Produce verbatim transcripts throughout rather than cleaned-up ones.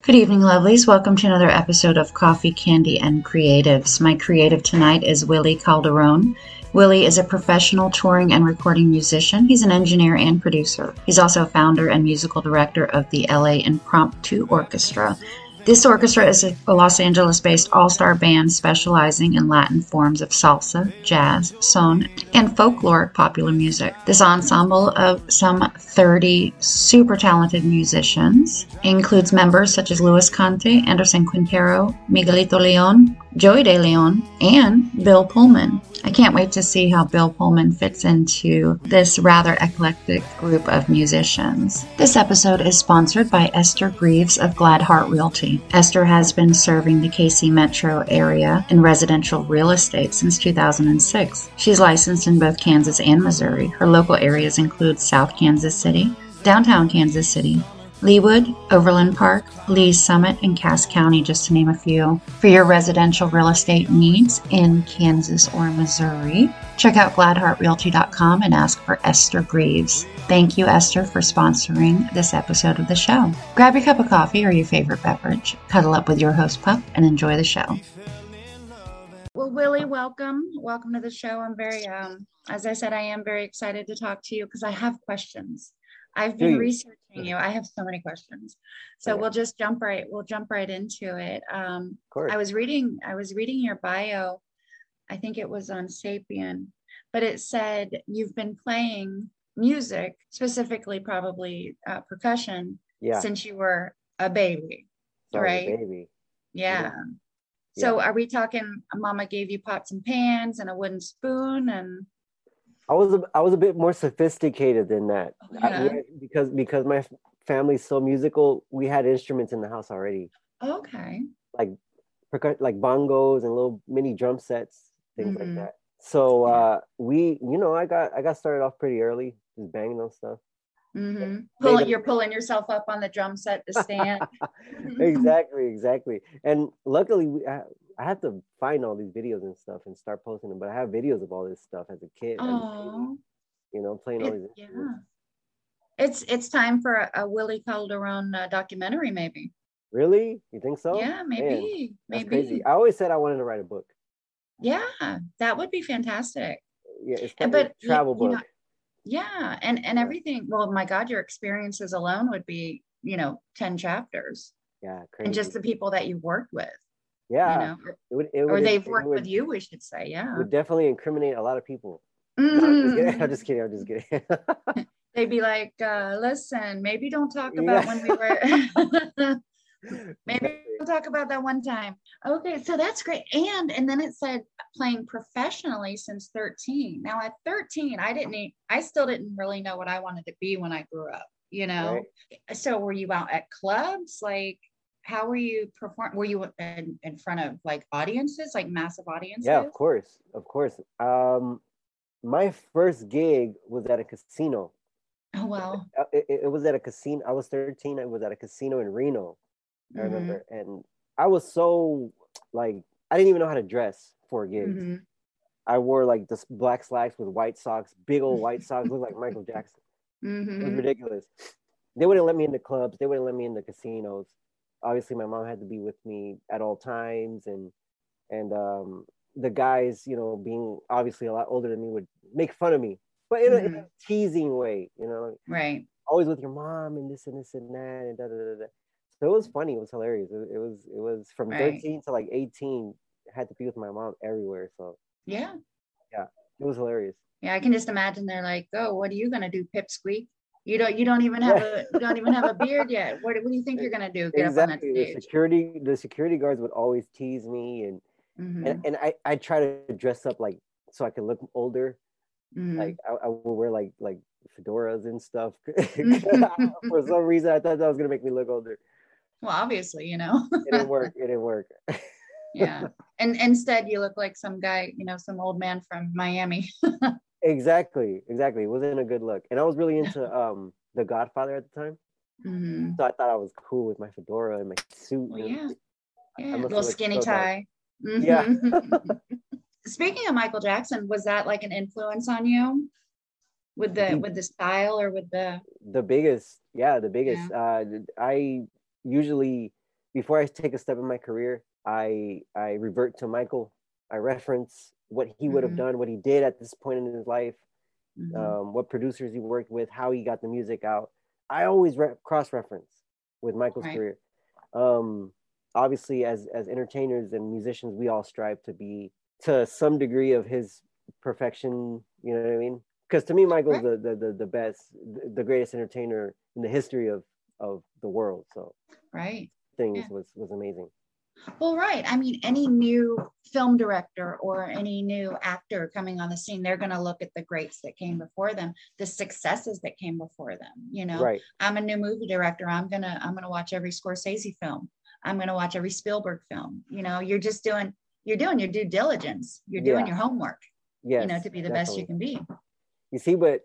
Good evening, lovelies. Welcome to another episode of Coffee, Candy, and Creatives. My creative tonight is Willie Calderon. Willie is a professional touring and recording musician. He's an engineer and producer. He's also founder and musical director of the L A Impromptu Orchestra. This orchestra is a Los Angeles-based all-star band specializing in Latin forms of salsa, jazz, son, and folklore popular music. This ensemble of some thirty super talented musicians includes members such as Luis Conte, Anderson Quintero, Miguelito Leon, Joey De Leon, and Bill Pullman. I can't wait to see how Bill Pullman fits into this rather eclectic group of musicians. This episode is sponsored by Esther Greaves of Gladheart Realty. Esther has been serving the K C metro area in residential real estate since two thousand six. She's licensed in both Kansas and Missouri. Her local areas include South Kansas City, downtown Kansas City, Leawood, Overland Park, Lee's Summit, and Cass County, just to name a few. For your residential real estate needs in Kansas or Missouri, check out gladheart realty dot com and ask for Esther Greaves. Thank you, Esther, for sponsoring this episode of the show. Grab your cup of coffee or your favorite beverage, cuddle up with your host pup, and enjoy the show. Well, Willie, welcome. Welcome to the show. I'm very, um, as I said, I am very excited to talk to you because I have questions. I've been Please. researching you. I have so many questions. So Okay. we'll just jump right, we'll jump right into it. Um, Of course. I was reading, I was reading your bio. I think it was on Sapien, but it said you've been playing music, specifically probably uh, percussion, Yeah. since you were a baby, So I was a right? baby. Yeah. Yeah. So are we talking, mama gave you pots and pans and a wooden spoon and I was a, I was a bit more sophisticated than that. I- Yeah. we- because because my f- family's so musical, we had instruments in the house already, okay. like percu- like bongos and little mini drum sets, things Mhm. like that. So uh, we, you know, I got I got started off pretty early, just banging on stuff. Mm-hmm. They Pulling, don't- you're pulling yourself up on the drum set to stand. exactly, exactly. And luckily, we, I, I had to find all these videos and stuff and start posting them. But I have videos of all this stuff as a kid, as a baby, Oh, you know, playing all it, these yeah. instruments. It's it's time for a, a Willie Calderon uh, documentary, maybe. Really? You think so? Yeah, Man, maybe, that's maybe. crazy. I always said I wanted to write a book. Yeah, that would be fantastic. Yeah, it's And- like but a you- travel you know, book. Yeah, and and Yeah. everything. Well, my God, your experiences alone would be, you know, ten chapters, Yeah, crazy. and just the people that you've worked with, yeah, you know, or, it would, it or would, they've it worked would, with you, we should say. Yeah. would definitely incriminate a lot of people. No, I'm just kidding. Mhm. I'm just kidding. I'm just kidding. They'd be like, uh, listen, maybe don't talk about Yeah. when we were, maybe Exactly. we'll talk about that one time. Okay, so that's great. And and then it said playing professionally since thirteen. Now at thirteen, I didn't, e- I still didn't really know what I wanted to be when I grew up, you know? So were you out at clubs? Like, how were you perform? Were you in, in front of like audiences, like massive audiences? Yeah, of course, of course. Um, my first gig was at a casino. Oh, well. Uh, It, it, it was at a casino. I was thirteen. I was at a casino in Reno. I Mhm, remember, and I was so like I didn't even know how to dress for gigs. mhm. I wore like this black slacks with white socks, big old white socks, looked like Michael Jackson. It was Mhm. ridiculous. They wouldn't let me into clubs. They wouldn't let me into casinos. Obviously, my mom had to be with me at all times, and and um, the guys, you know, being obviously a lot older than me, would make fun of me, but in a, in a teasing way, you know, Right. always with your mom and this and this and that and da da da da. So it was funny. It was hilarious. It, it was it was from Right. thirteen to like eighteen. I had to be with my mom everywhere. So Yeah. it was hilarious. Yeah, I can just imagine they're like, "Oh, what are you gonna do, pipsqueak? You don't, you don't even have a, you don't even have a beard yet. What, what do you think you're gonna do? Get up on that Exactly. The stage?" security the security guards would always tease me, and Mhm, and, and I I try to dress up like so I could look older. mhm. Like I, I would wear like like fedoras and stuff. Mhm. For some reason, I thought that was gonna make me look older. Well, obviously, you know. It didn't work. It didn't work. Yeah, and instead you look like some guy, you know, some old man from Miami. Exactly. Exactly. It wasn't a good look. And I was really into um The Godfather at the time. Mhm. So I thought I was cool with my fedora and my suit. Well, and yeah, everything. I yeah, must little have looked skinny so dumb. tie. Yeah. Mhm. Speaking of Michael Jackson, was that like an influence on you with the The- with the style or with the? The biggest, yeah, the biggest. Uh, I usually before I take a step in my career, I I revert to Michael. I reference what he would have Mm-hmm. done, what he did at this point in his life, Mm-hmm. um, what producers he worked with, how he got the music out. I always re- cross reference with Michael's Right. career. Um, Obviously, as as entertainers and musicians, we all strive to be to some degree of his perfection. You know what I mean? Because to me, Michael's Right. the, the the the best, the greatest entertainer in the history of of the world. So Right. Yeah. things was was amazing. Well, right. I mean, any new film director or any new actor coming on the scene, they're going to look at the greats that came before them, the successes that came before them. You know, Right. I'm a new movie director. I'm gonna I'm gonna watch every Scorsese film. I'm gonna watch every Spielberg film. You know, you're just doing you're doing your due diligence. You're doing Yeah. your homework. You know, Yes. to be the best you Definitely. can be. You see, but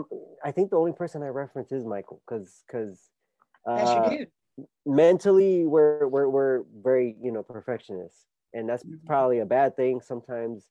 I think the only person I reference is Michael, because because That's your uh, dude. mentally we're we're we're very, you know, perfectionists, and that's Mhm. probably a bad thing sometimes,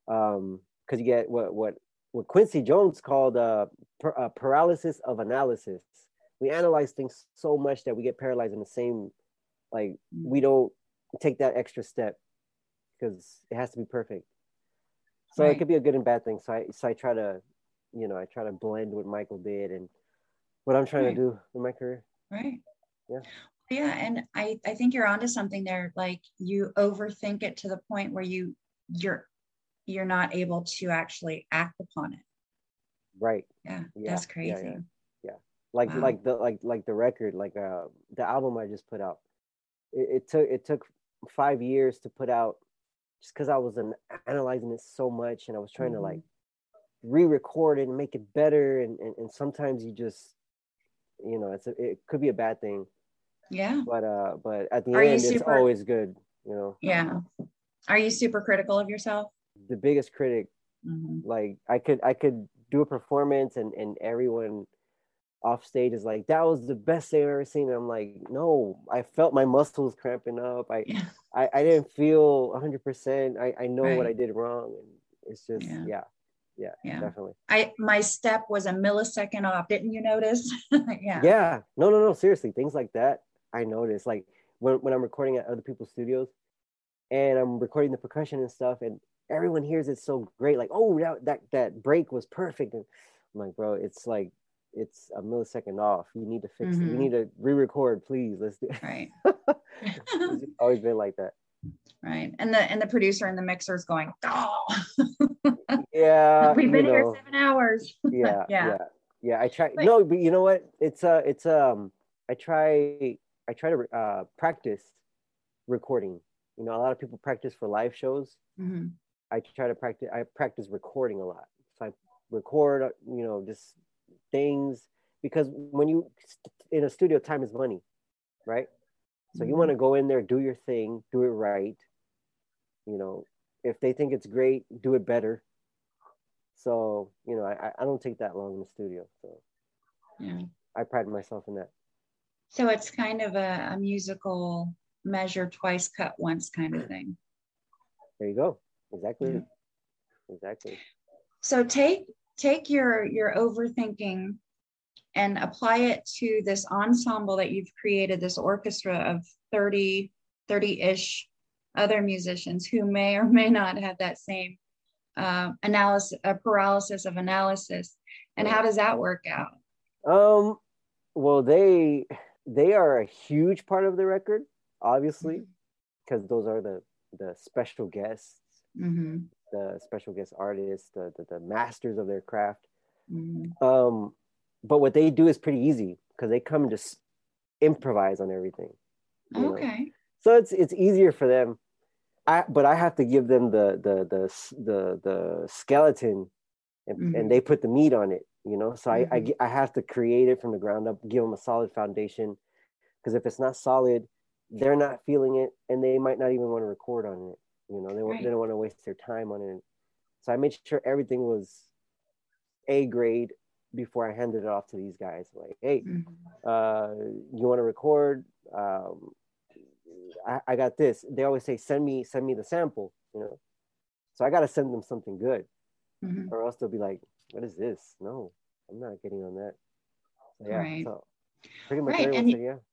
um because you get what what what Quincy Jones called uh, per, uh paralysis of analysis. We analyze things so much that we get paralyzed in the same, like, we Mhm. don't take that extra step because it has to be perfect. So it Right. could be a good and bad thing. So I so I try to, you know, I try to blend what Michael did and what I'm trying to Right. do in my career. Right. Yeah. Yeah, and I I think you're onto something there. Like you overthink it to the point where you you're you're not able to actually act upon it. Right. Yeah, Yeah. that's Yeah. Yeah. crazy. Yeah. Like Wow. like the like like the record, like uh the album I just put out. It, it took it took five years to put out, just because I was an, analyzing it so much, and I was trying to Hmm. like re-record it and make it better, and and, and sometimes you just, you know, it's a, it could be a bad thing, Yeah. but uh but at the Are you end it's super, always good, you know. yeah. Are you super critical of yourself? The biggest critic, Hmm. like I could I could do a performance, and and everyone off stage is like, that was the best thing I've ever seen. And I'm like, no, I felt my muscles cramping up. I Yeah. I, I didn't feel one hundred percent. I, I know what I Right. did wrong. And it's just, Yeah. yeah, yeah, Yeah. definitely. I my step was a millisecond off. Didn't you notice? Yeah. Yeah, no, no, no, seriously. Things like that, I notice. Like when, when I'm recording at other people's studios and I'm recording the percussion and stuff, and everyone hears it so great. Like, oh, that, that, that break was perfect. And I'm like, bro, it's like, it's a millisecond off. You need to fix it. You Hmm. need to re-record, please. Let's do Right. it. It's always been like that. Right. And the and the producer and the mixer is going, oh, Yeah, we've you been here know, seven hours. yeah, Yeah. yeah, yeah. I try. But No, but you know what? It's uh, it's um. I try. I try to uh practice recording. You know, a lot of people practice for live shows. mhm. I try to practice. I practice recording a lot. So I record. You know, just things, because when you in a studio, time is money, right? So you want Mhm. to go in there, do your thing, do it right. You know, if they think it's great, do it better. So, you know, I, I don't take that long in the studio. So Yeah. I pride myself in that. So it's kind of a, a musical measure twice cut once kind of thing. There you go. Yeah. Exactly. Exactly. So take take your your overthinking and apply it to this ensemble that you've created, this orchestra of thirty ish other musicians who may or may not have that same uh, analysis, a paralysis of analysis. And how Right. does that work out? Um, well, they they are a huge part of the record, obviously, because those are the the special guests, Mm-hmm. the special guest artists, the, the the masters of their craft. Mm-hmm. Um, but what they do is pretty easy because they come and just improvise on everything, you know. Okay. So it's it's easier for them. I but I have to give them the the the the the skeleton, and, and Mm-hmm. they put the meat on it, you know. So I, I Mm-hmm. I have to create it from the ground up, give them a solid foundation, because if it's not solid, they're not feeling it, and they might not even want to record on it. You know, they want they Right. don't want to waste their time on it. So I made sure everything was A grade before I handed it off to these guys. Like, hey, Mm-hmm. uh, you want to record? Um, I, I got this. They always say, send me send me the sample. You know, so I got to send them something good, Mm-hmm. or else they'll be like, what is this? No, I'm not getting on that. So yeah, Right. so pretty much Right. everyone And said yeah.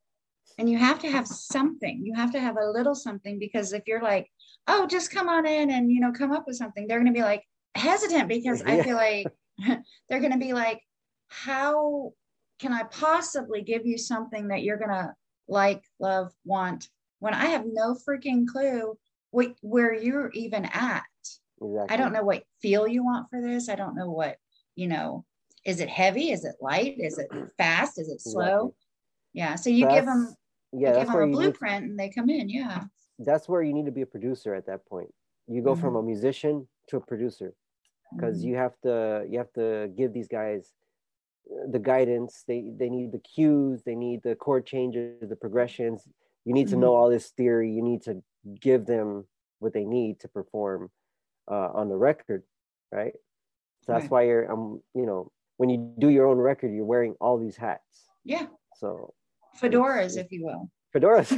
And you have to have something. You have to have a little something, because if you're like, oh, just come on in and, you know, come up with something, they're going to be like hesitant, because I Yeah. feel like they're going to be like, how can I possibly give you something that you're going to like, love, want, when I have no freaking clue what, where you're even at. I Exactly. don't know what feel you want for this. I don't know what, you know, is it heavy? Is it light? Is it fast? Is it Exactly. slow? Yeah. So So you give them that's you yeah, give that's them where a you need blueprint and they come in. Yeah. that's where you need to be a producer at that point. You go from a Hmm. musician to a producer, because Hmm. you have to you have to give these guys the guidance. They they need the cues, they need the chord changes, the progressions. You need to know Hmm. all this theory. You need to give them what they need to perform uh, on the record, right? So that's Right. why you're um you know when you do your own record, you're wearing all these hats. Yeah. So it's, Fedoras, it's if you will. fedoras.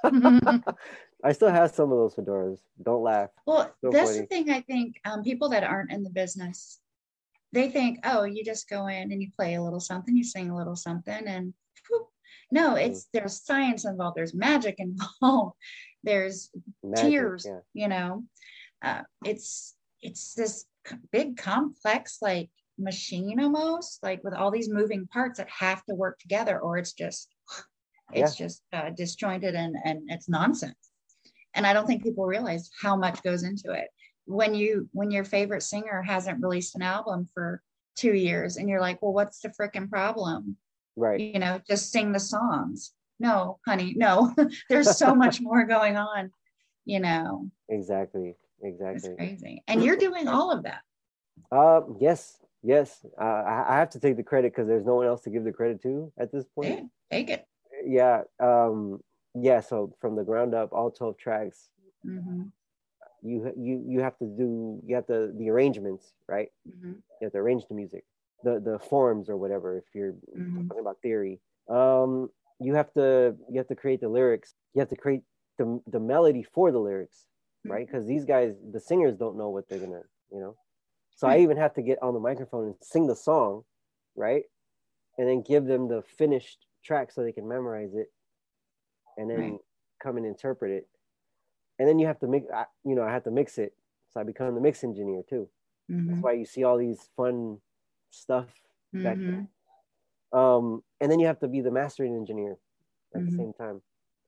I still have some of those fedoras. Don't laugh. Well, So that's the funny. thing. I think um, people that aren't in the business, they think, oh, you just go in and you play a little something, you sing a little something, and whoop. No, Mm, it's there's science involved, there's magic involved, there's magic, tears, yeah. you know. Uh, it's it's this big complex like machine, almost like with all these moving parts that have to work together, or it's just Yeah, it's just uh, disjointed, and and it's nonsense. And I don't think people realize how much goes into it. When you when your favorite singer hasn't released an album for two years and you're like, well, what's the freaking problem? right. You know, just sing the songs. No, honey, no. There's so much more going on, you know. Exactly, It's exactly. crazy. And you're doing all of that. Uh, yes, yes. Uh, I, I have to take the credit because there's no one else to give the credit to at this point. Hey, take it. Yeah, um, yeah. So from the ground up, all twelve tracks, Mm-hmm. you you you have to do you have to the arrangements, right? Mm-hmm. You have to arrange the music, the the forms or whatever. If you're Mm-hmm. talking about theory, um, you have to you have to create the lyrics. You have to create the the melody for the lyrics, right? Mm-hmm. Because these guys, the singers, don't know what they're gonna, you know. So I Right. even have to get on the microphone and sing the song, right? And then give them the finished track so they can memorize it, and Right. then come and interpret it. And then you have to make, you know, I have to mix it. So I become the mix engineer too. That's Mm-hmm. why you see all these fun stuff back Mm-hmm. there. Um, and then you have to be the mastering engineer at the Mm-hmm. same time.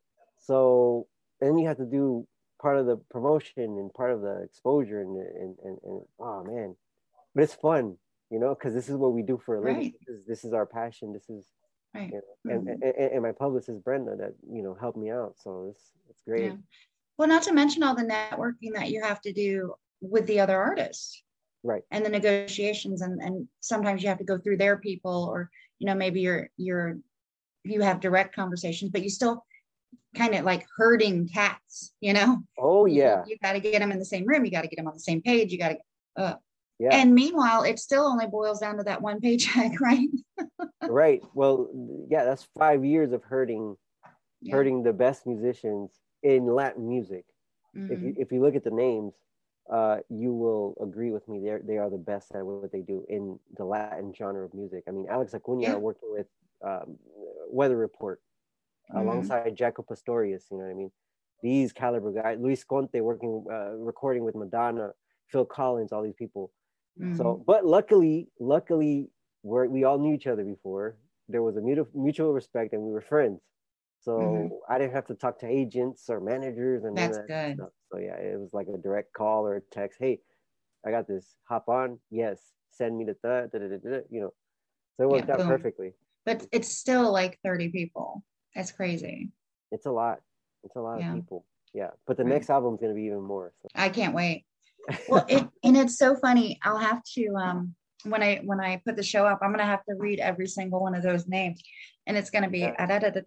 So and then you have to do part of the promotion and part of the exposure and and and, and oh man, but it's fun, you know, because this is what we do for a living. Right. This is this is our passion. This is Right. you know, and, Mm-hmm. and and my publicist Brenda that you know helped me out. So it's it's Yeah. great. Well, not to mention all the networking that you have to do with the other artists Right. and the negotiations, and and sometimes you have to go through their people, or you know, maybe you're you're you have direct conversations, but you still kind of like herding cats, you know. Oh You, yeah, you got to get them in the same room, you got to get them on the same page, you got to uh, yeah. and meanwhile it still only boils down to that one paycheck. Right. Right. Well, yeah. That's five years of hurting Yeah. hurting the best musicians in Latin music. If you Mm-hmm. if you look at the names, uh, you will agree with me. They they are the best at what they do in the Latin genre of music. I mean, Alex Acuna Yeah. working with um, Weather Report Mm-hmm. alongside Jaco Pastorius. You know what I mean? These caliber guys. Luis Conte working uh, recording with Madonna, Phil Collins, all these people. Mm-hmm. So, but luckily, luckily, we we all knew each other before. There was a mutual mutual respect, and we were friends. Mm-hmm. So I didn't have to talk to agents or managers and none of That's that good. stuff. So yeah, it was like a direct call or a text. Hey, I got this. Hop on. Yes. Send me the da, da, da, da, da, you know. So it Yeah, worked out boom. perfectly. But it's still like thirty people. That's crazy. It's a lot. It's a lot of Yeah. people. Yeah. But the Right. next album's gonna be even more. I can't wait. Well, So. it and it's so funny. I'll have to um when I when I put the show up, I'm gonna have to read every single one of those names, and it's gonna be Yeah.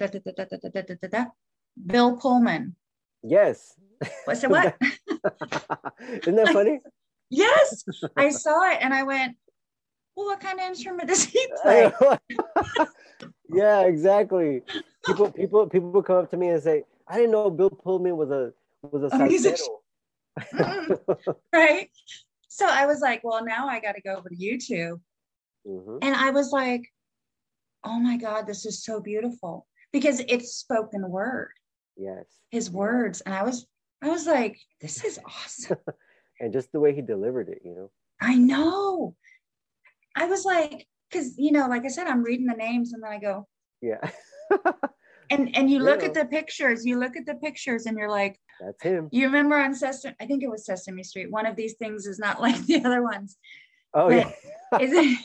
Bill Pullman. Yes. What? So what? Isn't that I, funny? yes, I saw it and I went, well, what kind of instrument does he I play? know. Yeah, exactly. People, people, people come up to me and say, "I didn't know Bill Pullman was a was a A musician, salsero." right? So I was like, well, now I got to go over to YouTube, hmm and I was like, oh my God, this is so beautiful. because it's spoken word, Yes. his words. And I was, I was like, this is awesome. And just the way he delivered it, you know. I know. I was like, because, you know, like I said, I'm reading the names and then I go, yeah. and and you look Yeah. at the pictures, you look at the pictures and you're like, That's him. you remember on Sesame, I think it was Sesame Street, one of these things is not like the other ones. Oh, but yeah. is it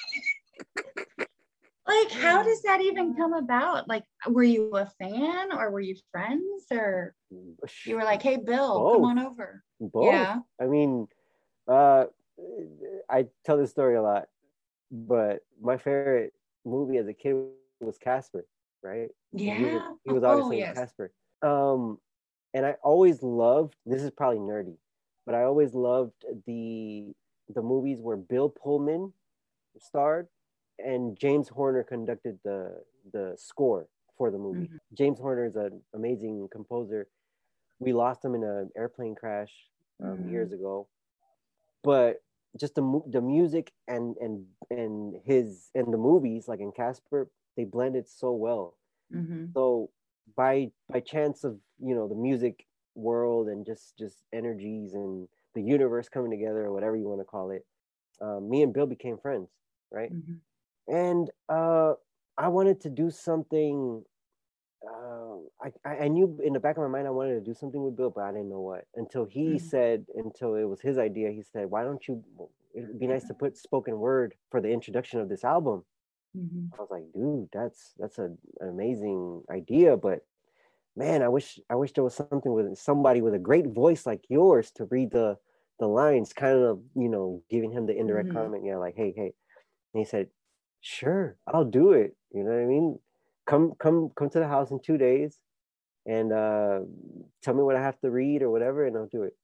like, how does that even come about? Like, were you a fan or were you friends, or you were like, hey, Bill, Both. come on over? Both. Yeah. I mean, uh, I tell this story a lot, but my favorite movie as a kid was Casper, right? Yeah. He was, he was Oh, obviously yes. Casper. Um, and I always loved, this is probably nerdy, but I always loved the the movies where Bill Pullman starred and James Horner conducted the the score for the movie. Mm-hmm. James Horner is an amazing composer. We lost him in an airplane crash um, mm-hmm. years ago, but just the the music and and and his and the movies, like in Casper, they blended so well. Mm-hmm. So by by chance of, you know, the music world and just just energies and the universe coming together, or whatever you want to call it, um, me and Bill became friends, right? Mm-hmm. And uh, I wanted to do something. Uh, I I knew in the back of my mind I wanted to do something with Bill, but I didn't know what. Until he mm-hmm. said, until it was his idea, he said, "Why don't you? It'd be nice to put spoken word for the introduction of this album." Mm-hmm. I was like, "Dude, that's that's a, an amazing idea, but man, I wish I wish there was something with somebody with a great voice like yours to read the the lines," kind of, you know, giving him the indirect mm-hmm. comment, yeah, like, "Hey, hey," and he said, "Sure, I'll do it." You know what I mean? Come, come, come to the house in two days, and uh, tell me what I have to read or whatever, and I'll do it.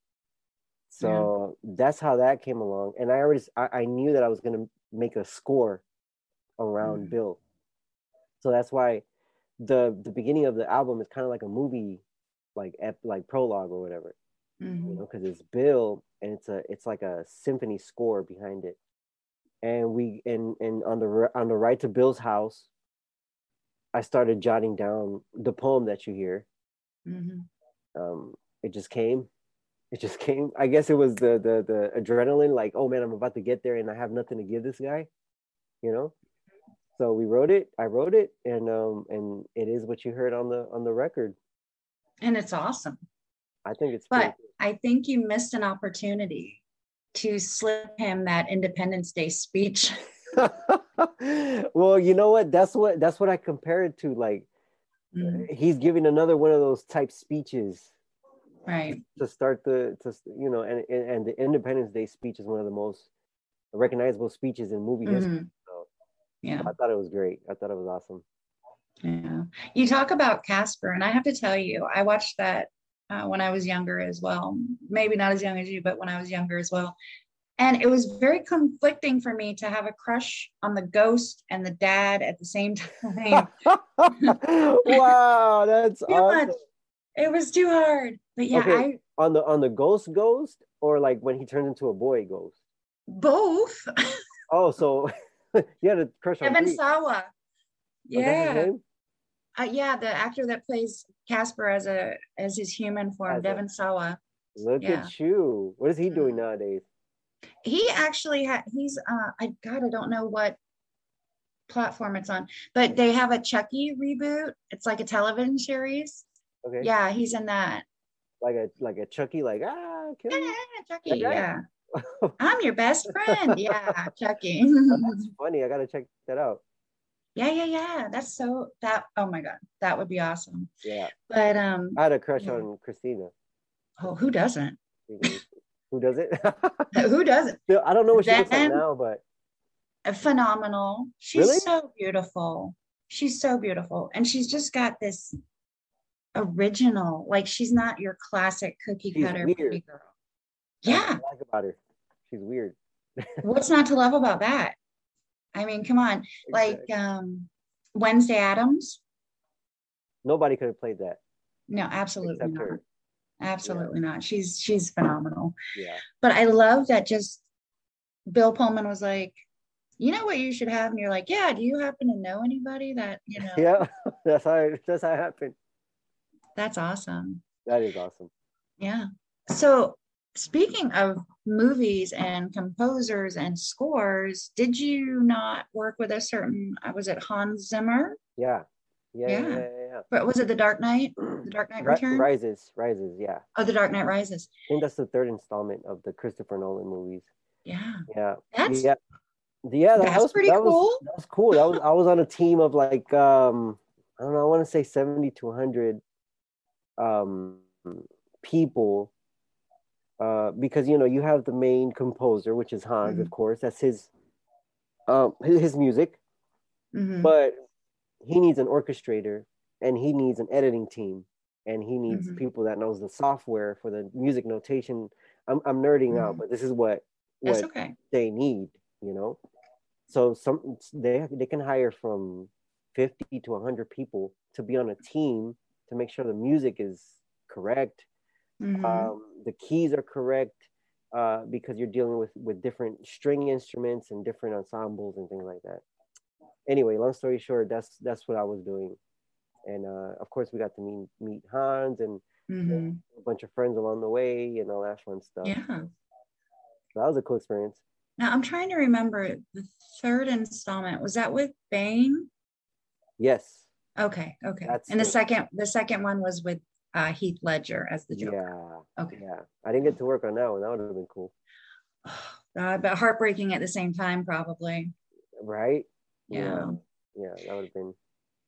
So yeah. That's how that came along, and I already, I, I knew that I was gonna make a score around mm-hmm. Bill. So that's why the the beginning of the album is kind of like a movie, like ep, like prologue or whatever, mm-hmm. you know, because it's Bill and it's a it's like a symphony score behind it, and we and and on the on the right to Bill's house, I started jotting down the poem that you hear. Mm-hmm. Um, it just came. It just came. I guess it was the, the the adrenaline, like, oh man, I'm about to get there and I have nothing to give this guy, you know? So we wrote it, I wrote it, and um and it is what you heard on the on the record. And it's awesome. I think it's But I think you missed an opportunity to slip him that Independence Day speech. Well, you know what? That's what that's what I compare it to. Like, mm. he's giving another one of those type speeches, right? To start the to you know, and and the Independence Day speech is one of the most recognizable speeches in movie mm-hmm. history. So, yeah, I thought it was great. I thought it was awesome. Yeah, you talk about Casper, and I have to tell you, I watched that uh, when I was younger as well. Maybe not as young as you, but when I was younger as well. And it was very conflicting for me to have a crush on the ghost and the dad at the same time. Wow, that's too awesome. Much. It was too hard. But yeah, okay. I on the on the ghost ghost, or like when he turns into a boy ghost? Both. Oh, so you had a crush on Devon Sawa. Yeah. Oh, uh, yeah, the actor that plays Casper as a as his human form, as Devon a, Sawa. Look yeah. at you. What is he doing nowadays? He actually had, he's, uh, I, God, I don't know what platform it's on, but they have a Chucky reboot. It's like a television series. Okay. Yeah, he's in that. Like a, like a Chucky, like, ah, kill yeah, Chucky, yeah. I'm your best friend. Yeah, Chucky. Oh, that's funny. I got to check that out. Yeah, yeah, yeah. That's so, that, oh my God, that would be awesome. Yeah. But, um. I had a crush yeah. on Christina. Oh, who doesn't? Who does it? Who doesn't? I don't know what she looks like now, but phenomenal. She's really? so beautiful. She's so beautiful, and she's just got this original. Like, she's not your classic cookie she's cutter weird. pretty girl. Yeah, That's what I like about her. She's weird. What's not to love about that? I mean, come on. Exactly. Like um, Wednesday Addams. Nobody could have played that. No, absolutely Except not. Her. Absolutely yeah. not. She's she's phenomenal. Yeah. But I love that just Bill Pullman was like, you know what you should have? And you're like, yeah, do you happen to know anybody that, you know? Yeah. That's how it, that's how it happened. That's awesome. That is awesome. Yeah. So speaking of movies and composers and scores, did you not work with a certain, uh, was it Hans Zimmer? Yeah. Yeah, yeah, Yeah. yeah, yeah. But was it The Dark Knight? yeah. The Dark Knight Ri- Return? Rises, Rises, yeah. Oh, The Dark Knight Rises. I think that's the third installment of the Christopher Nolan movies. Yeah. Yeah. That's Yeah. Yeah, that that's was pretty that was cool. that was cool. That was I was on a team of like um I don't know, I want to say seventy to one hundred um people uh because you know, you have the main composer, which is Hans, of Mm-hmm. course. That's his um his, his music, Mm-hmm. but he needs an orchestrator and he needs an editing team and he needs Mm-hmm. people that knows the software for the music notation. I'm I'm nerding out, Mm-hmm. but this is what That's what okay. they need, you know. So some they they can hire from fifty to one hundred people to be on a team to make sure the music is correct, Mm-hmm. um, the keys are correct, uh, because you're dealing with with different string instruments and different ensembles and things like that. Anyway, long story short, that's that's what I was doing, and uh, of course we got to meet meet Hans and Mm-hmm. a bunch of friends along the way and all that fun stuff. Yeah. So that was a cool experience. Now I'm trying to remember the third installment. Was that with Bane? Yes, Okay, okay. that's And the the second the second one was with uh Heath Ledger as the Joker. yeah Okay. yeah. I didn't get to work on that one. That would have been cool. Uh, but heartbreaking at the same time, probably. Right? Yeah. Yeah. Yeah, that would have been.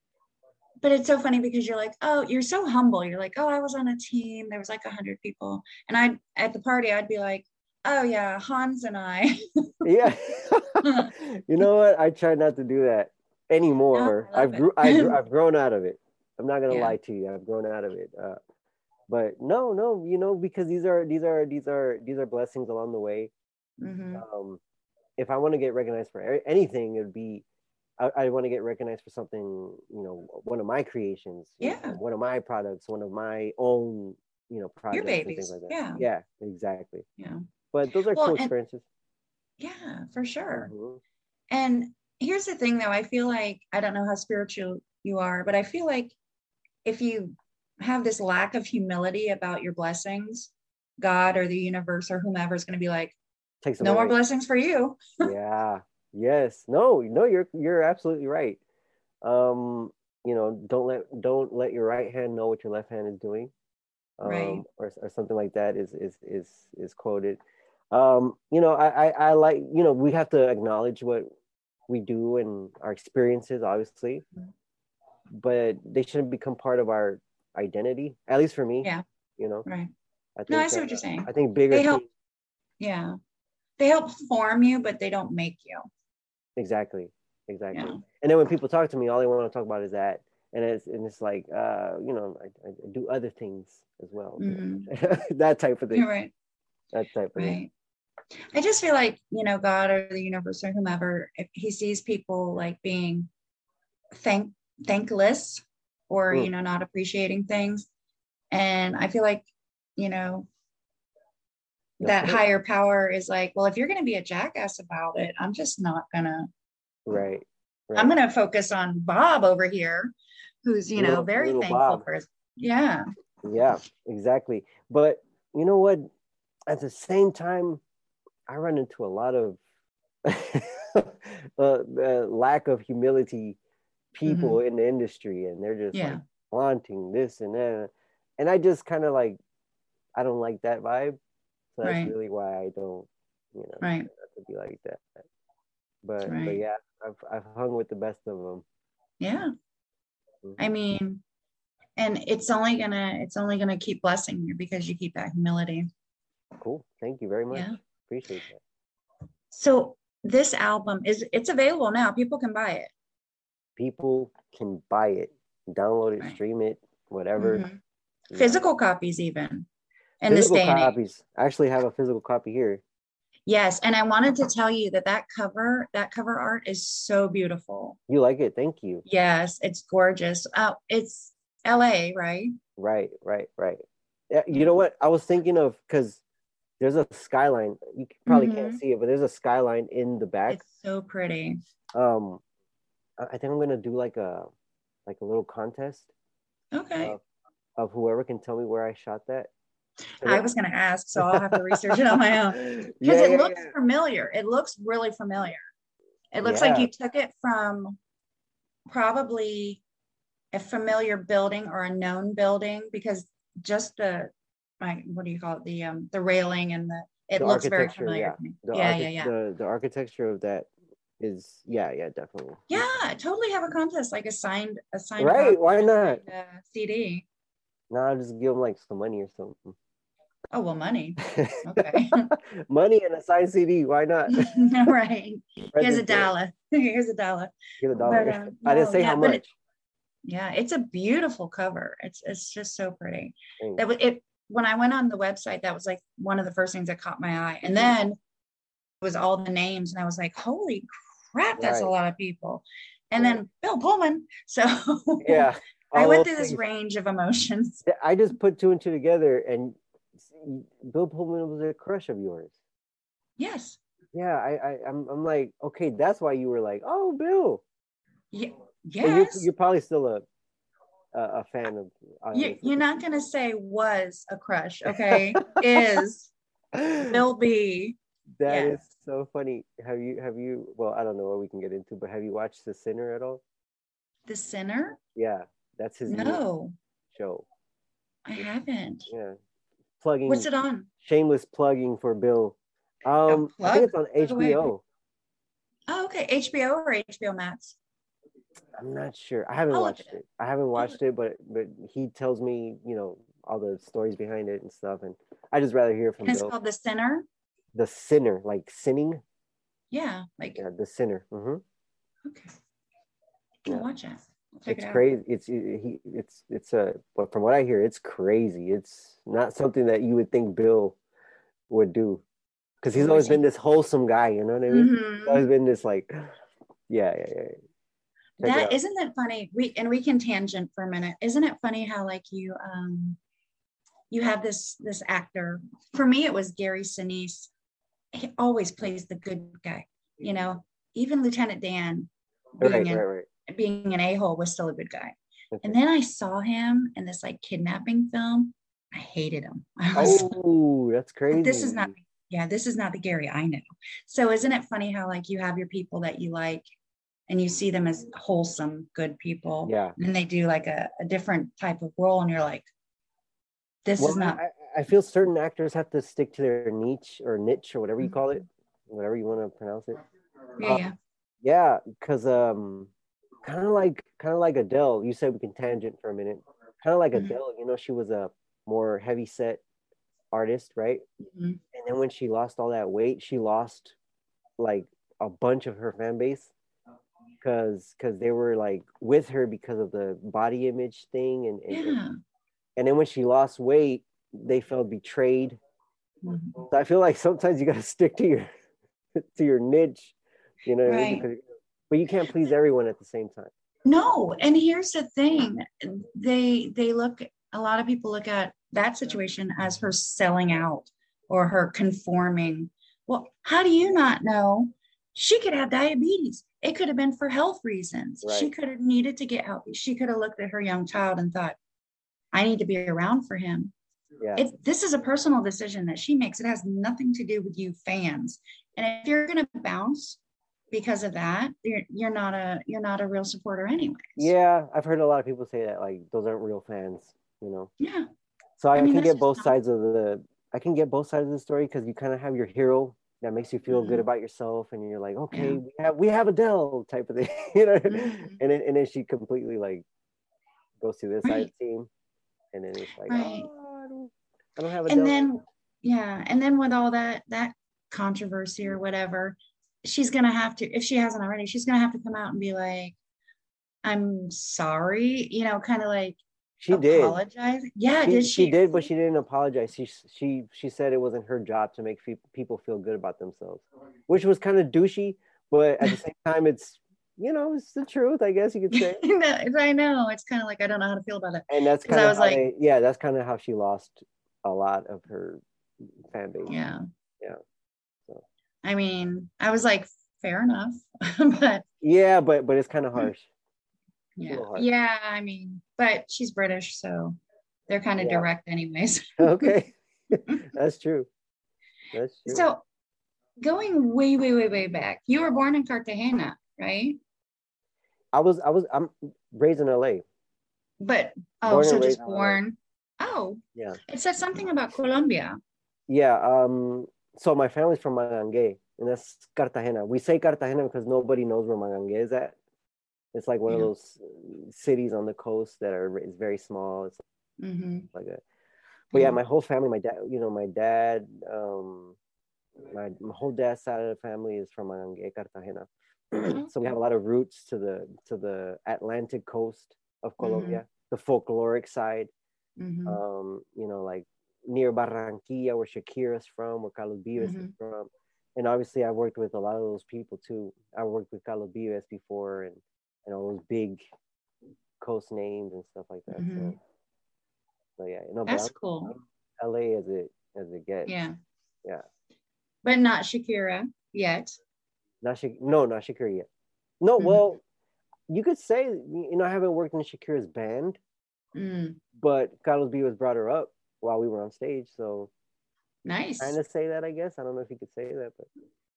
But it's so funny because you're like, oh, you're so humble. You're like, oh, I was on a team. There was like a hundred people. And I at the party, I'd be like, oh yeah, Hans and I. Yeah. No, You know what? I try not to do that I anymore. love I've grew I it. grew, I've grown out of it. I'm not gonna Yeah. lie to you. I've grown out of it. Uh, but no, no, you know, because these are these are these are these are blessings along the way. Hmm. Um, if I want to get recognized for a- anything, it would be I, I want to get recognized for something, you know, one of my creations, you know, Yeah. one of my products, one of my own, you know, Your projects and things babies. like that. Yeah. Yeah, exactly. Yeah. But those are Well, cool and experiences. yeah, for sure. Mhm. And here's the thing though, I feel like I don't know how spiritual you are, but I feel like if you have this lack of humility about your blessings, God or the universe or whomever is going to be like, Takes them no more away. blessings for you. Yeah. Yes. No. No. You're you're absolutely right. Um. You know, don't let don't let your right hand know what your left hand is doing, Right. um, or or something like that is is is is quoted. Um. You know, I I, I like you know we have to acknowledge what we do and our experiences, obviously, but they shouldn't become part of our identity. At least for me, Yeah. you know. Right. I No, I think see uh, what you're saying. I think bigger They help. things. Yeah. They help form you, but they don't make you. Exactly, exactly. Yeah. And then when people talk to me, all they want to talk about is that, and it's and it's like, uh, you know, I, I do other things as well, Hmm. that type of thing, You're right. that type of thing. Right. I just feel like, you know, God or the universe or whomever, if he sees people like being thank thankless or, Mm, you know, not appreciating things. And I feel like, you know, of that course, higher power is like, well, if you're going to be a jackass about it, I'm just not gonna, right, I'm right. gonna focus on Bob over here, who's, you know, Little very little thankful Bob, for his, yeah. yeah, exactly. But you know what? At the same time, I run into a lot of uh, uh, lack of humility people Hmm. in the industry, and they're just like Yeah. flaunting this and that, and I just kind of like I don't like that vibe. So that's Right. really why I don't, you know, Right. try not to be like that. But but Right. yeah, I've I've hung with the best of them. Yeah. I Hmm. mean, and it's only gonna, it's only gonna keep blessing you because you keep that humility. Cool. Thank you very much. Yeah. Appreciate that. So this album is, it's available now. People can buy it. People can buy it, download it, Right. stream it, whatever. Hmm. Yeah. Physical copies even in this Physical day and age. copies. I actually have a physical copy here. Yes, and I wanted to tell you that that cover, that cover art is so beautiful. You like it? Thank you. Yes, it's gorgeous. Oh, it's L A, right? Right, right, right. Yeah, you know what? I was thinking of because there's a skyline. You probably can't Mm-hmm. see it, but there's a skyline in the back. It's so pretty. Um, I I think I'm gonna do like a like a little contest Okay. of, of whoever can tell me where I shot that. I was going to ask, so I'll have to research it on my own because Yeah, it yeah, looks yeah. familiar. It looks really familiar. It looks like Yeah. you took it from probably a familiar building or a known building because just the, like, what do you call it? The um the railing and the it The looks very architecture, familiar yeah. to me. The Yeah, archi- yeah, yeah. the the architecture of that is, yeah, yeah, definitely. Yeah, I totally have a contest, like a signed a signed Right? copy, Why a not? signed, uh, C D. No, I'll just give them like some money or something. Oh, well, money. Okay. Money and a signed C D. Why not? All right. Spread Here's the a joy. dollar. Here's a dollar. Give a But dollar. uh, I didn't no, say yeah, how but it, much. yeah, it's a beautiful cover. It's it's just so pretty. Thanks. That was it. When I went on the website, that was like one of the first things that caught my eye. And then it was all the names, and I was like, holy crap, that's a Right. lot of people. And Right. then Bill Pullman. So Yeah. I All went those through this things. range of emotions. I just put two and two together, and Bill Pullman was a crush of yours. Yes. Yeah, I, I I'm I'm like, okay, that's why you were like, oh, Bill. Yeah. But you're Yes. you're probably still a a, a fan of. You, Obviously. you're not gonna say was a crush, okay? Is will be. That Yes. is so funny. Have you have you? Well, I don't know what we can get into, but have you watched The Sinner at all? The Sinner? Yeah, that's his new No, show. I haven't. Yeah, plugging. What's it on? Shameless plugging for Bill. A Um, I think plug? it's on Plug away. H B O. Oh, okay. H B O or H B O Max? I'm not sure. I haven't I'll look watched it up. it. I haven't watched look- it, but but he tells me, you know, all the stories behind it and stuff, and I just rather hear from And it's Bill. called The Sinner. The Sinner, like sinning. Yeah, like Yeah, The Sinner. hmm okay. I'll Yeah, watch it. I'll check it's it out. crazy. It's it, he. It's it's uh. But from what I hear, it's crazy. It's not something that you would think Bill would do, because he's Oh, always is been he? this wholesome guy. You know what I mean? He's always Mm-hmm. been this like, yeah, yeah, yeah. Check it That out. isn't that funny. We and we can tangent for a minute. Isn't it funny how like you um you have this this actor. For me, it was Gary Sinise. He always plays the good guy. You know, even Lieutenant Dan being Right, an right, right. being an a-hole was still a good guy. And Okay. then I saw him in this like kidnapping film. I hated him. I was like, Oh, that's crazy. this is not, yeah, this is not the Gary I know. So isn't it funny how like you have your people that you like and you see them as wholesome, good people. Yeah. And then they do like a, a different type of role and you're like, this Well, is not. I, I feel certain actors have to stick to their niche or niche or whatever you call Mm-hmm. it, whatever you want to pronounce it. Yeah, Um, yeah. yeah, because um, kind of like kind of like Adele. You said we can tangent for a minute. Kind of like Mhm. Adele. You know, she was a more heavy set artist, right? Mhm. And then when she lost all that weight, she lost like a bunch of her fan base because because they were like with her because of the body image thing, and and, and Yeah. and then when she lost weight, they felt betrayed. Mhm. So I feel like sometimes you got to stick to your to your niche, you know what I mean? Right. Because, but you can't please everyone at the same time. No, and here's the thing. They they look a lot of people look at that situation as her selling out or her conforming. Well, how do you not know? She could have diabetes. It could have been for health reasons. She Right. could have needed to get healthy. She could have looked at her young child and thought, I need to be around for him. Yeah. It, this is a personal decision that she makes. It has nothing to do with you fans. And if you're going to bounce because of that, you're, you're not a you're not a real supporter anyways. Yeah, I've heard a lot of people say that like those aren't real fans, you know. Yeah. So I, I mean, can that's get just both not- sides of the I can get both sides of the story because you kind of have your hero that makes you feel Mhm. good about yourself, and you're like, okay, Yeah. we have we have Adele type of thing, you know. Mhm. And then and then she completely like goes to this side Right. team, and then it's like, Right. oh, I don't, I don't have Adele. And then yeah, and then with all that that controversy or whatever, she's gonna have to, if she hasn't already, she's gonna have to come out and be like, I'm sorry, you know, kind of like She did. apologize. Yeah, She, did she she? did, but she didn't apologize. She she she said it wasn't her job to make fe- people feel good about themselves, which was kind of douchey. But at the same time, it's you know it's the truth, I guess you could say. I know. It's kind of like I don't know how to feel about it. And that's 'Cause kind I of was how like- they, yeah, that's kind of how she lost a lot of her fan base. Yeah. Yeah. So. I mean, I was like, fair enough. But Yeah, but but it's kind of harsh. It's a Yeah. little hard. Yeah, I mean, but she's British, so they're kind of Yeah. direct anyways. Okay. That's true. That's true. So going way, way, way, way back, you were born in Cartagena, right? I was I was I'm raised in L A. But oh, Born so and raised just in L A. born. Oh, Yeah. it said something about Colombia. Yeah. Um. So my family's from Magangue, and that's Cartagena. We say Cartagena because nobody knows where Magangue is at. It's like one of Yeah. those cities on the coast that are is very small. It's Mm-hmm. like a, but yeah, Yeah. my whole family, my dad, you know, my dad, um, my, my whole dad's side of the family is from Magangue, Cartagena. So we have a lot of roots to the to the Atlantic coast of Colombia, mm-hmm. the folkloric side. Mm-hmm. Um, you know, like near Barranquilla, where Shakira's from, where Carlos Vives mm-hmm. is from. And obviously I worked with a lot of those people too. I worked with Carlos Vives before, and and all those big coast names and stuff like that. Mm-hmm. So, so yeah, no, that's but I'm, cool. I'm L A as it as it gets. Yeah. Yeah. But not Shakira yet. Not Sha- no, not Shakira yet. No, mm-hmm. Well, you could say, you know, I haven't worked in Shakira's band, mm. but Carlos Vives brought her up while we were on stage. So nice. Kind of say that, I guess. I don't know if you could say that, but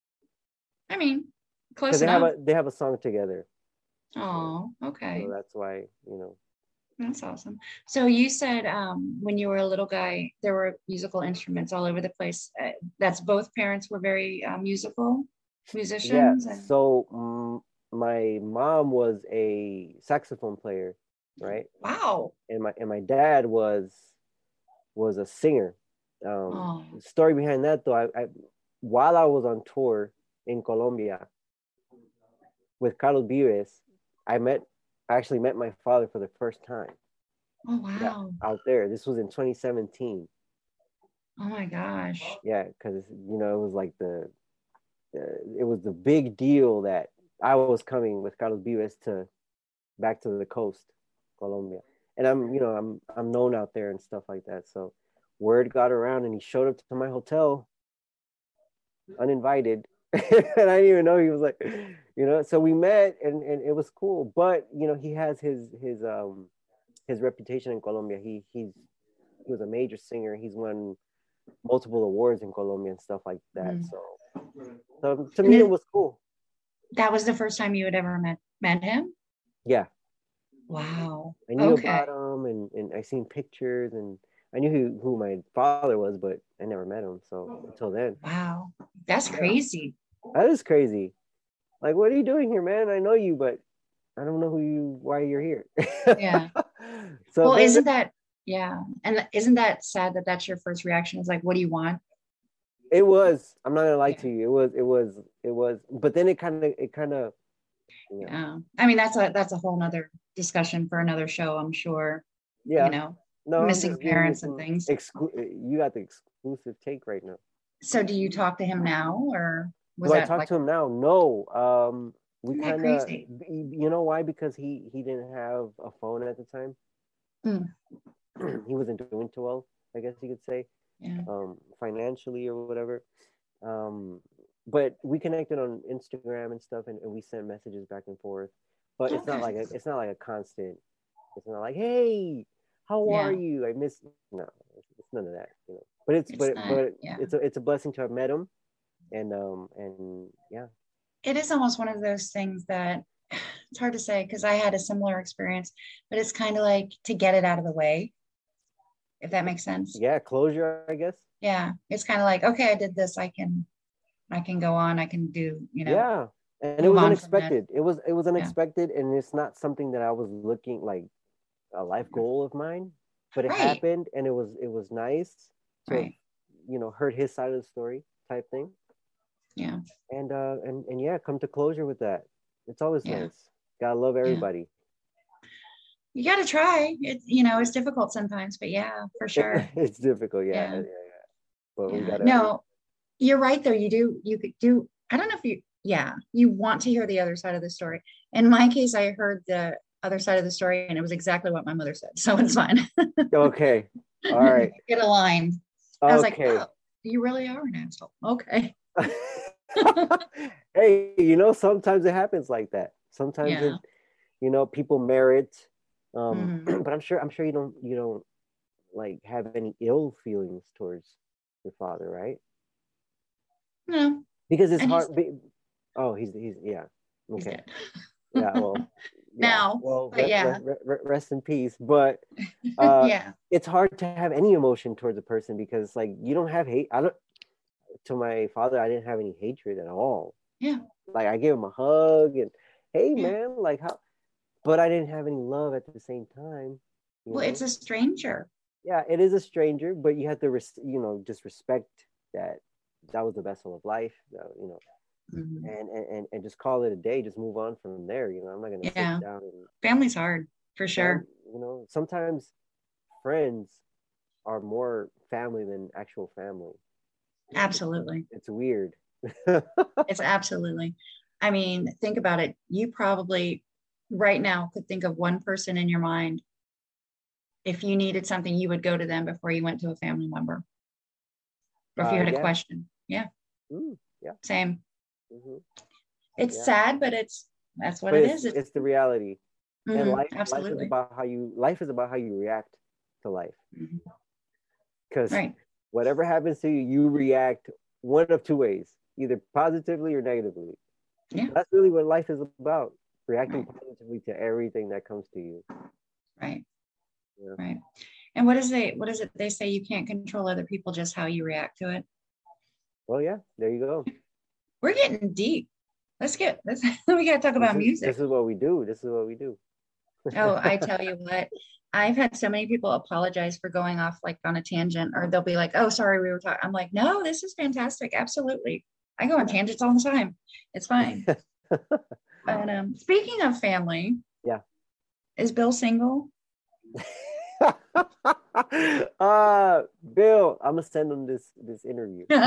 I mean, close they enough. have a they have a song together. Oh, okay. So that's why, you know. That's awesome. So you said um, when you were a little guy, there were musical instruments all over the place. Uh, that's both parents were very uh, musical musicians. Yeah. And... So um, my mom was a saxophone player, right? Wow. And my and my dad was was a singer. Um, oh. The story behind that, though, I, I while I was on tour in Colombia with Carlos Vives, I met. I actually met my father for the first time. Oh, wow. Yeah, out there. This was in twenty seventeen. Oh, my gosh. Yeah, because, you know, it was like the, the, it was the big deal that I was coming with Carlos Vives to, back to the coast, Colombia. And I'm, you know, I'm, I'm known out there and stuff like that. So word got around and he showed up to my hotel uninvited. And I didn't even know he was like, you know, so we met and, and it was cool. But, you know, he has his his um his reputation in Colombia. He he's he was a major singer. He's won multiple awards in Colombia and stuff like that. Mm. So so to me it was cool. That was the first time you had ever met met him? Yeah. Wow. I knew okay. about him and, and I seen pictures and I knew who, who my father was, but I never met him. So until then. Wow. That's crazy. That is crazy. Like, what are you doing here, man? I know you, but I don't know who you, why you're here. Yeah. So well, isn't that, yeah. And isn't that sad that that's your first reaction is like, what do you want? It was, I'm not going to lie yeah. to you. It was, it was, it was, but then it kind of, it kind of, you know. Yeah. I mean, that's a, that's a whole nother discussion for another show, I'm sure. Yeah. You know, no, missing parents and things. Exclu- you got the exclusive take right now. So do you talk to him now or? Was Do I talk like... to him now? No. Um, we kind of, you know why? Because he, he didn't have a phone at the time. Mm. He wasn't doing too well, I guess you could say, yeah. um, financially or whatever. Um, but we connected on Instagram and stuff, and, and we sent messages back and forth. But it's not like a, it's not like a constant. It's not like, hey, how yeah. are you? I miss. No, it's, it's none of that. You know. But it's, it's but not, but yeah. it's a it's a blessing to have met him. And um and yeah, it is almost one of those things that it's hard to say because I had a similar experience, but it's kind of like to get it out of the way, if that makes sense. Yeah, closure, I guess. Yeah, it's kind of like, okay, I did this, I can, I can go on, I can do, you know. Yeah, and it was unexpected. It was it was unexpected, yeah. And it's not something that I was looking like a life goal of mine, but it right. happened, and it was it was nice to, right. you know, heard his side of the story type thing. Yeah. And uh and, and yeah, come to closure with that. It's always yeah. nice. Gotta love everybody. Yeah. You gotta try. It you know, it's difficult sometimes, but yeah, for sure. It's difficult, yeah. yeah. yeah, yeah. But yeah. we gotta No, you're right though. You do you could do I don't know if you yeah, you want to hear the other side of the story. In my case, I heard the other side of the story and it was exactly what my mother said. So it's fine. Okay. All right. Get aligned. I was okay. like, oh, you really are an asshole. Okay. Hey, you know, sometimes it happens like that. Sometimes yeah. it, You know, people merit. Um, Mm-hmm. but I'm sure I'm sure you don't you don't like have any ill feelings towards your father, right? No, Because it's and he's hard. Be, oh, he's he's yeah. he's Okay. dead Yeah. Well. Yeah. now, Well, but re- yeah, re- re- rest in peace. But uh, yeah, it's hard to have any emotion towards a person because like you don't have hate. I don't. To my father, I didn't have any hatred at all. yeah, Like I gave him a hug and hey yeah. man, like how, but I didn't have any love at the same time. You Well, it's know. a stranger. Yeah, it is a stranger, but you have to, res- you know, just respect that that was the vessel of life. That, you know, Hmm. and, and and just call it a day. Just move on from there. You know, I'm not gonna sit Yeah, down and family's hard for fam. sure. You know, sometimes friends are more family than actual family. It's, Absolutely. it's weird. It's absolutely. I mean, think about it. You probably right now could think of one person in your mind. If you needed something, you would go to them before you went to a family member. Or if you uh, had a yeah, question. Yeah, mm, yeah, same. hmm, It's yeah. sad, but it's that's what But it it's is. It's it's the reality, and mhm, life life is absolutely. about how you life is about how you react to life. Mhm. Because Right. whatever happens to you, you react one of two ways, either positively or negatively. Yeah. That's really what life is about, reacting Right. positively to everything that comes to you. Right. Yeah. Right. And what is they what is it they say you can't control other people, just how you react to it? Well, yeah, there you go. We're getting deep. Let's get let's we gotta talk This about is music. this is what we do. This is what we do. Oh, I tell you what, I've had so many people apologize for going off like on a tangent, or they'll be like, oh, sorry, we were talking. I'm like, no, this is fantastic. Absolutely. I go on Yeah. tangents all the time. It's fine. But um, speaking of family, Yeah. is Bill single? uh Bill, I'm gonna send him this this interview. You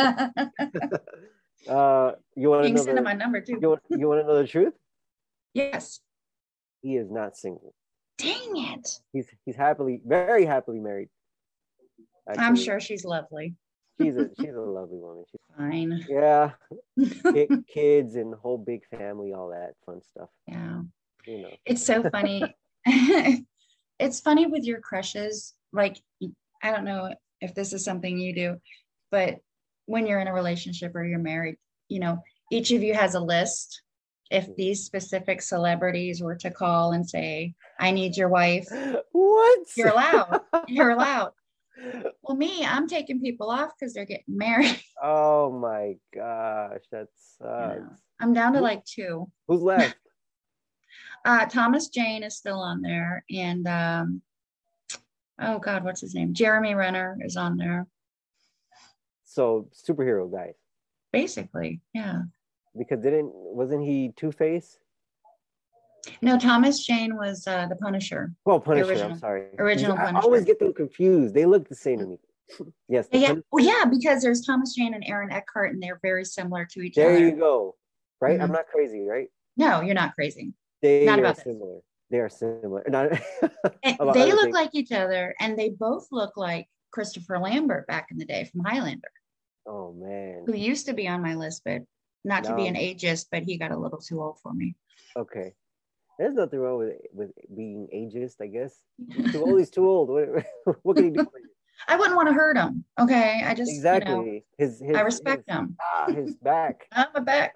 Uh you want to can know send him the my number too. you want, you want to know the truth? Yes. He is not single. Dang it. He's he's happily, very happily married. I'm Actually, sure she's lovely. she's a she's a lovely woman. She's, Fine. yeah, ki- kids and whole big family, all that fun stuff. Yeah. You know. It's so funny. It's funny with your crushes. Like, I don't know if this is something you do, but when you're in a relationship or you're married, you know, each of you has a list. If these specific celebrities were to call and say, I need your wife, What? you're allowed. You're allowed. Well, me, I'm taking people off because they're getting married. Oh my gosh, that You sucks. know, I'm down to Who, like two. who's left? Uh, Thomas Jane is still on there. And um, oh God, what's his name? Jeremy Renner is on there. So superhero guys. Basically, yeah. Because didn't wasn't he Two Face? No, Thomas Jane was uh, the Punisher, Well, the Punisher. I'm original, sorry. original I always Punisher. get them confused. They look the same to me. Yes, the Yeah, Punisher. well, yeah, because there's Thomas Jane and Aaron Eckhart, and they're very similar to each There you other. go. Right? I'm Mhm. not crazy, right? No, you're not crazy. Not They are about this. similar. They are similar. Not And about they other look things. like each other, and they both look like Christopher Lambert back in the day from Highlander, Oh man. who used to be on my list, but not to Now be an I'm ageist, but he got a little too old for me. okay. There's nothing wrong with with being ageist, I guess. He's too old. He's too old. What, what can he do for you? I wouldn't want to hurt him. Okay. I just, you know, Exactly. His I his his respect him. ah his back. I'm a back.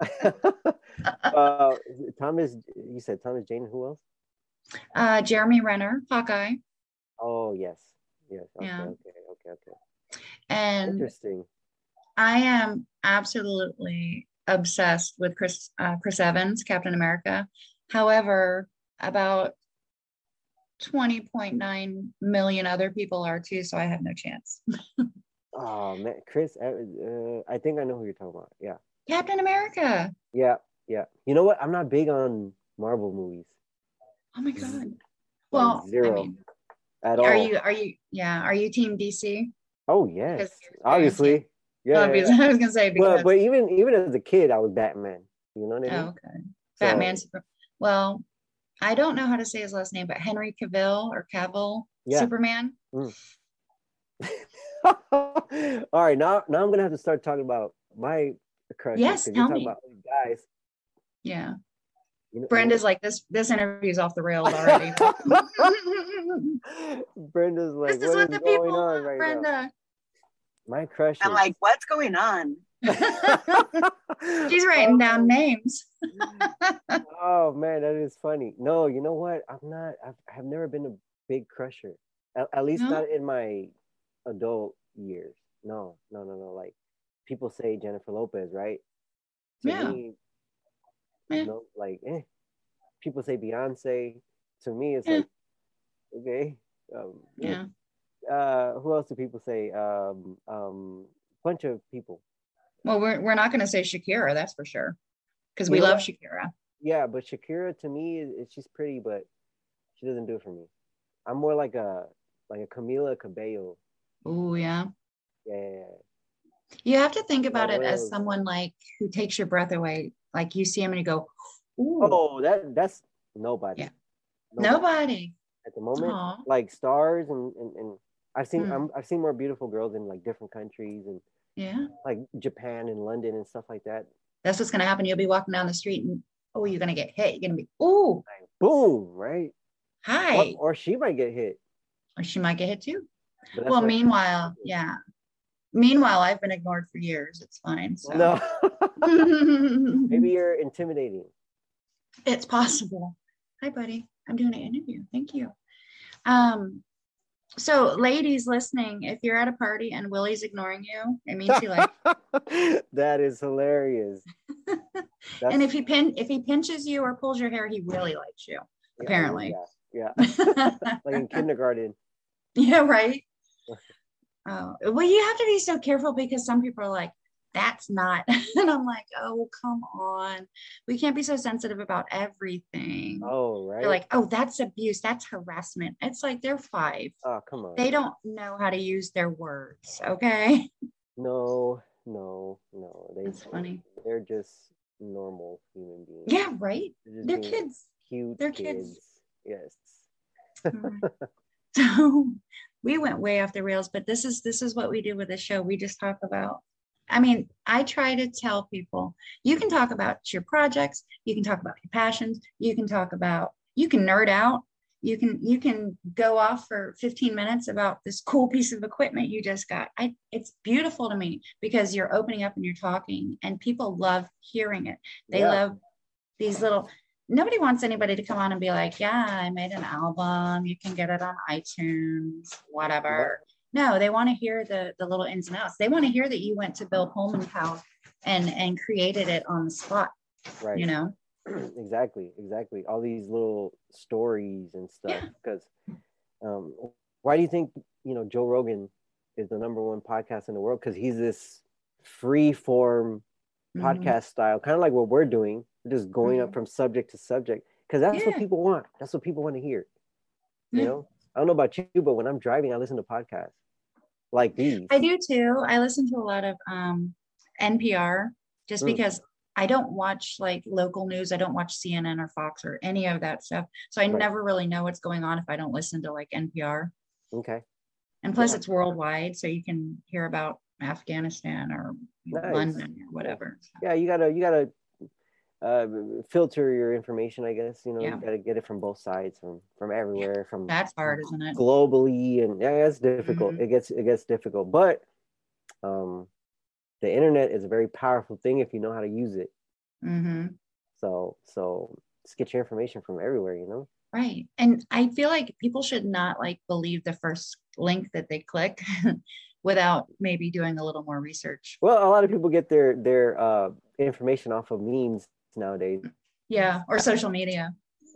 uh, Thomas. You said Thomas Jane. Who else? Uh, Jeremy Renner, Hawkeye. Oh yes, yes. Okay, Yeah. okay, okay, okay. And Interesting. I am absolutely obsessed with Chris uh, Chris Evans, Captain America. However, about twenty point nine million other people are too, so I have no chance. Oh man, Chris. Uh, I think I know who you're talking about. Yeah, Captain America. yeah, yeah. You know what? I'm not big on Marvel movies. Oh my God. Like Well, I zero mean, at are all. you are you yeah, are you team D C? Oh Because yes, of your experience? Yeah. obviously. Yeah, yeah, Obviously, yeah. I was gonna say But because but even even as a kid, I was Batman. You know what I oh, mean? okay. So Batman Super. Well, I don't know how to say his last name, but Henry Cavill or Cavill yeah. Superman. Mm. All right, now now I'm gonna have to start talking about my crushes Yes, because you're tell talking me. about guys. Yeah. You know, you Brenda's like, this this interview's off the rails already. Brenda's like, This is what what is the people going on want, right now? Brenda. My crushes. I'm like, what's going on? She's writing Oh. down names. Oh man, that is funny. No, you know what? I'm not. I've, I've never been a big crusher. At, at least No? not in my adult years. No, no, no, no. Like people say Jennifer Lopez, right? To Yeah. me, Eh. no, like eh. People say Beyonce. To me, it's Eh. like okay. Um, Yeah. Uh, who else do people say? Um, um, bunch of people. Well, we're we're not going to say Shakira, that's for sure, because You we know love what? Shakira. Yeah, but Shakira to me, is she's pretty, but she doesn't do it for me. I'm more like a like a Camila Cabello. Oh yeah. Yeah. You have to think about Like it one of as those- someone like who takes your breath away. Like you see him and you go, ooh, Oh, that that's nobody. Yeah. Nobody. nobody. At the moment. Aw. Like stars and and, and I've seen Hmm. I'm, I've seen more beautiful girls in like different countries and Yeah. like Japan and London and stuff like that. That's what's going to happen. You'll be walking down the street and, oh, you're going to get hit. You're going to be, ooh, Like, boom, right? hi. Or, or she might get hit. Or she might get hit too. But that's Well, not- meanwhile, yeah. Meanwhile, I've been ignored for years. It's fine. So. No. Maybe you're intimidating. It's possible. Hi, buddy. I'm doing an interview. Thank you. Um, so ladies listening, if you're at a party and Willie's ignoring you, it means he like. That is hilarious. That's, And if he pin if he pinches you or pulls your hair, he really likes you. yeah, apparently. Yeah. yeah. Like in kindergarten. Yeah, right. Oh, well, you have to be so careful because some people are like, that's not, and I'm like, oh, come on. We can't be so sensitive about everything. Oh, right. They're like, oh, that's abuse, that's harassment. It's like they're five. Oh, come on. They don't know how to use their words, okay? No, no, no. They, That's funny. They're just normal human beings. Yeah, right? just They're being kids. Cute They're kids. kids. Yes. Alright. So we went way off the rails, but this is this is what we do with the show. We just talk about, I mean, I try to tell people you can talk about your projects, you can talk about your passions, you can talk about, you can nerd out, you can you can go off for fifteen minutes about this cool piece of equipment you just got. I it's beautiful to me because you're opening up and you're talking and people love hearing it. They Yeah. love these little, nobody wants anybody to come on and be like, yeah, I made an album. You can get it on iTunes, whatever. No, they want to hear the the little ins and outs. They want to hear that you went to Bill Pullman's house and and created it on the spot. Right. You know? Exactly. Exactly. All these little stories and stuff. Yeah. Because um, why do you think, you know, Joe Rogan is the number one podcast in the world? Because he's this free form Mhm. podcast style, kind of like what we're doing, just going up Mhm. from subject to subject, because that's what Yeah. people want. That's what people want to hear. You Yeah. know, I don't know about you, but when I'm driving, I listen to podcasts like these. I do too. I listen to a lot of um, N P R just Mm. because I don't watch like local news. I don't watch C N N or Fox or any of that stuff. So I Right. never really know what's going on if I don't listen to like N P R. Okay. And plus, Yeah. it's worldwide, so you can hear about Afghanistan or Nice. London or whatever. Yeah, you gotta you gotta uh, filter your information, I guess. You know, Yeah. you gotta get it from both sides, from from everywhere, from That's hard, isn't it? globally, and yeah, it's difficult. Mhm. It gets it gets difficult, but um, the internet is a very powerful thing if you know how to use it. Hmm. So so just get your information from everywhere. You know. Right. And I feel like people should not like believe the first link that they click without maybe doing a little more research. Well, a lot of people get their their uh, information off of memes nowadays. Yeah. Or social media.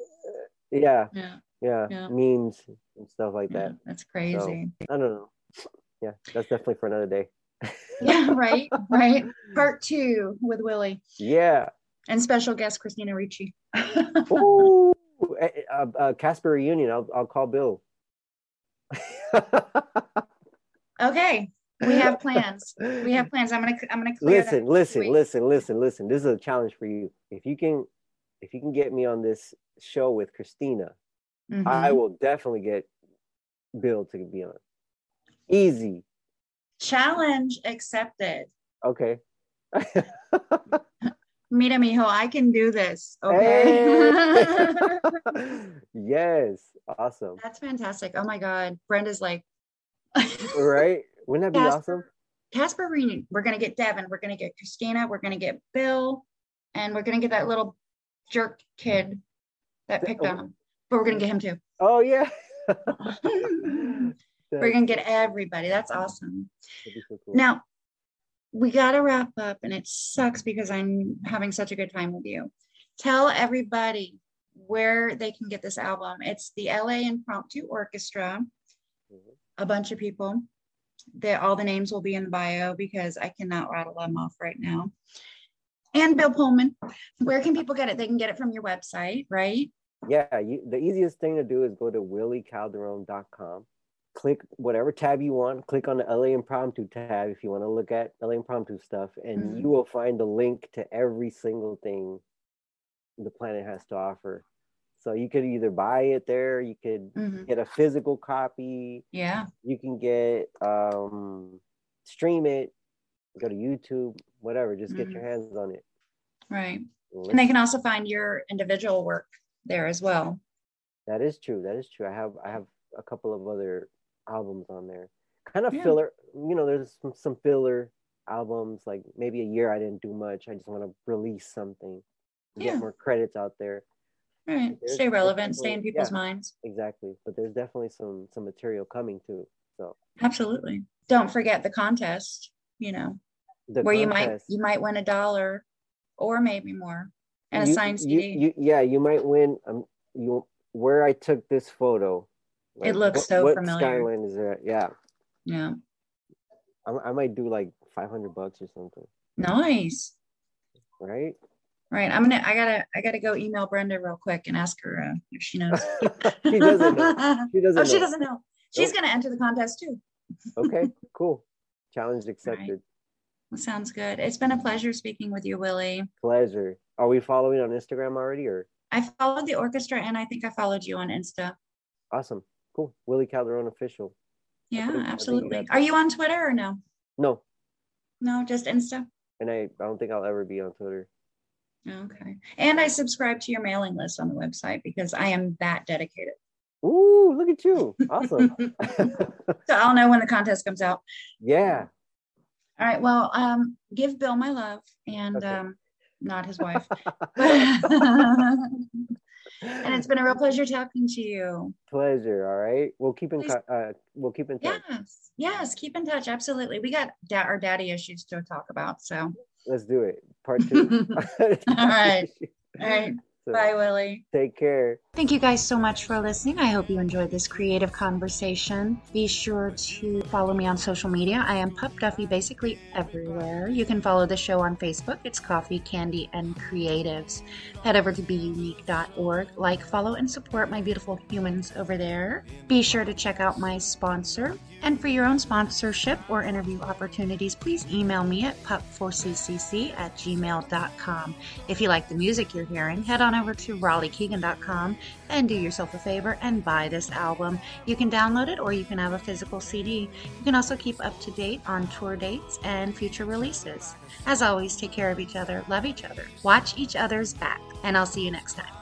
Yeah, Yeah. yeah, Yeah. memes and stuff like Yeah. that. That's crazy. I don't know. Yeah, that's definitely for another day. Yeah. Right. Right. Part two with Willie Yeah. and special guest Christina Ricci. Ooh, uh, uh, Casper reunion. I'll I'll call Bill. Okay. We have plans. We have plans. I'm gonna I'm gonna clear listen, that listen, week. listen, listen, listen. This is a challenge for you. If you can, if you can get me on this show with Christina, Mhm. I will definitely get Bill to be on. Easy. Challenge accepted. Okay. Mira, mijo, I can do this. Okay. Hey! Yes. Awesome. That's fantastic. Oh my God. Brenda's like, Right? Wouldn't that be Casper, awesome? Casper Reunion. We're going to get Devin. We're going to get Christina. We're going to get Bill. And we're going to get that little jerk kid that picked on him. But we're going to get him too. Oh, yeah. We're going to get everybody. That's awesome. So cool. Now, we got to wrap up, and it sucks because I'm having such a good time with you. Tell everybody where they can get this album. It's the L A Impromptu Orchestra. Mm-hmm. A bunch of people. They, all the names will be in the bio because I cannot rattle them off right now. And Bill Pullman. Where can people get it? They can get it from your website, right? Yeah, you, the easiest thing to do is go to willie calderon dot com. Click whatever tab you want. Click on the L A Impromptu tab if you want to look at L A Impromptu stuff, and mm-hmm. you will find the link to every single thing the planet has to offer. So you could either buy it there, you could mm-hmm. get a physical copy. Yeah. You can get um, stream it, go to YouTube, whatever. Just get mm-hmm. your hands on it. Right. Listen. And they can also find your individual work there as well. That is true. That is true. I have I have a couple of other albums on there. Kind of yeah. filler, you know, there's some, some filler albums, like maybe a year I didn't do much. I just want to release something, yeah. get more credits out there. Right. Stay relevant, stay in people's yeah, minds. Exactly. But there's definitely some some material coming too. So absolutely. Don't forget the contest, you know, the where contest. you might you might win a dollar or maybe more and you, a signed C D. You, you, yeah, you might win um you where I took this photo. Like, it looks so what familiar. Skyline is there? Yeah. Yeah. I, I might do like five hundred bucks or something. Nice. Right? Right. I'm gonna I gotta I gotta go email Brenda real quick and ask her uh, if she knows. She doesn't know. She doesn't oh, know. she doesn't know. She's nope. gonna enter the contest too. Okay, cool. Challenge accepted. Right. Well, sounds good. It's been a pleasure speaking with you, Willie. Pleasure. Are we following on Instagram already, or? I followed the orchestra and I think I followed you on Insta. Awesome. Cool. Willie Calderon official. Yeah, think, absolutely. You Are you on Twitter or no? No. No, just Insta? And I, I don't think I'll ever be on Twitter. Okay. And I subscribe to your mailing list on the website because I am that dedicated. Ooh, look at you. Awesome. So I'll know when the contest comes out. Yeah. All right. Well, um, give Bill my love and okay. um, not his wife. And it's been a real pleasure talking to you. Pleasure. All right. We'll keep in uh, we'll keep in touch. Yes. Yes. Keep in touch. Absolutely. We got da- our daddy issues to talk about. So let's do it. Part two. All right. All right. So, bye, Willie. Take care. Thank you guys so much for listening. I hope you enjoyed this creative conversation. Be sure to follow me on social media. I am Pup Duffy basically everywhere. You can follow the show on Facebook. It's Coffee, Candy, and Creatives. Head over to be unique dot org. Like, follow, and support my beautiful humans over there. Be sure to check out my sponsor. And for your own sponsorship or interview opportunities, please email me at pup four c c c at gmail dot com. If you like the music you're hearing, head on over to raleigh keegan dot com and do yourself a favor and buy this album. You can download it or you can have a physical C D. You can also keep up to date on tour dates and future releases. As always, take care of each other, love each other, watch each other's back, and I'll see you next time.